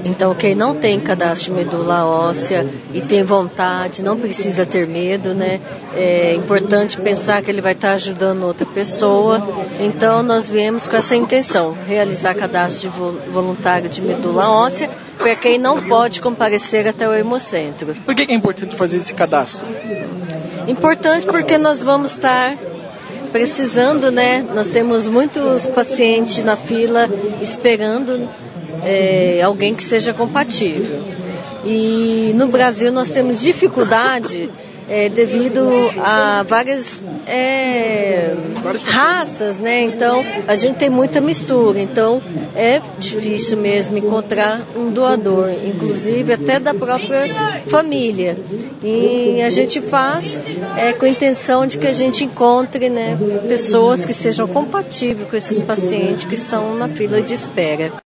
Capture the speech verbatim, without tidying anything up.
Então, quem não tem cadastro de medula óssea e tem vontade, não precisa ter medo, né? É importante pensar que ele vai estar ajudando outra pessoa. Então, nós viemos com essa intenção, realizar cadastro de voluntário de medula óssea para quem não pode comparecer até o Hemocentro. Por que é importante fazer esse cadastro? Importante porque nós vamos estar precisando, né? Nós temos muitos pacientes na fila esperando é, alguém que seja compatível. E no Brasil nós temos dificuldade é, devido a várias é, raças, né? Então a gente tem muita mistura. Então é difícil mesmo encontrar um doador, inclusive até da própria família. E a gente faz é, com a intenção de que a gente encontre, né, pessoas que sejam compatíveis com esses pacientes que estão na fila de espera.